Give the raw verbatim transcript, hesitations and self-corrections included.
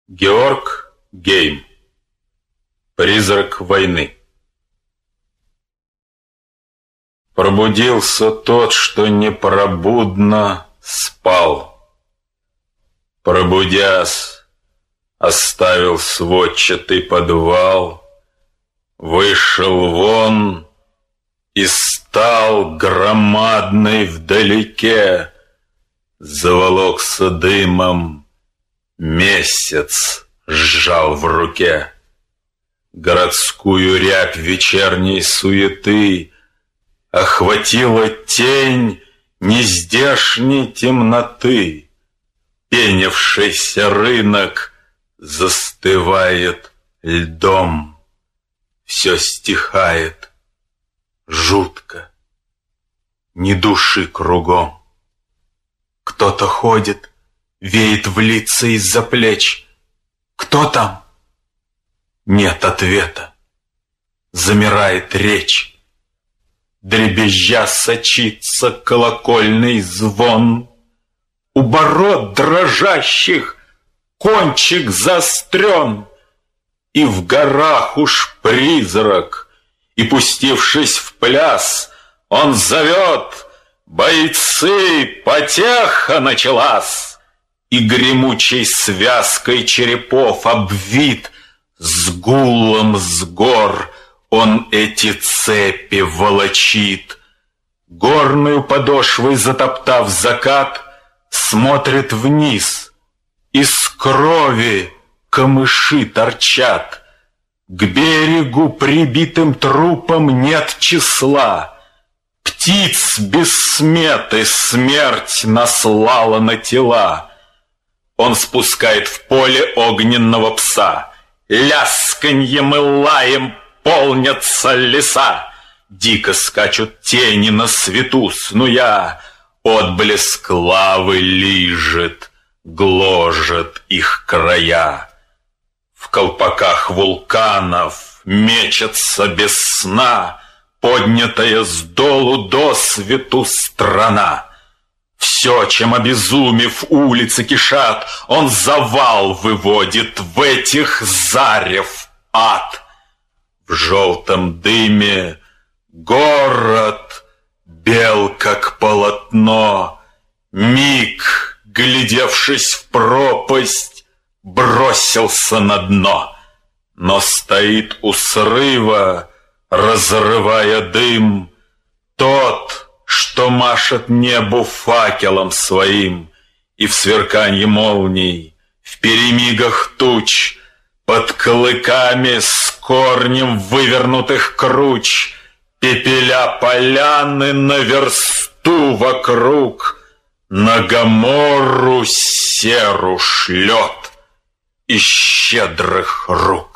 Георг Гейм. Призрак войны. Пробудился тот, что непробудно спал. Пробудясь, оставил сводчатый подвал, вышел вон и стал громадный вдалеке. Заволокся дымом, месяц сжал в руке. Городскую рябь вечерней суеты охватила тень нездешней темноты. Пенившийся рынок застывает льдом. Все стихает жутко, ни души кругом. Кто-то ходит, веет в лица из-за плеч. Кто там? Нет ответа. Замирает речь. Дребезжа сочится колокольный звон. У бород дрожащих кончик заострен. И в горах уж призрак, и, пустившись в пляс, он зовет: «Бойцы, потеха началась!» И гремучей связкой черепов обвит, с гулом с гор он эти цепи волочит. Горную подошвой затоптав закат, смотрит вниз. Из крови камыши торчат. К берегу прибитым трупам нет числа. Птиц без сметы смерть наслала на тела. Он спускает в поле огненного пса. Лясканьем и лаем полнятся леса. Дико скачут тени на свету снуя. Отблеск лавы лижет, гложет их края. В колпаках вулканов мечется без сна поднятая с долу до свету страна. Все, чем обезумев улицы кишат, он завал выводит в этих зарев ад. В желтом дыме город бел, как полотно. Миг, глядевшись в пропасть, бросился на дно. Но стоит у срыва, разрывая дым, тот, что машет небу факелом своим, и в сверканье молний, в перемигах туч, под клыками с корнем вывернутых круч, пепеля поляны на версту вокруг, на Гоморру серу шлет из щедрых рук.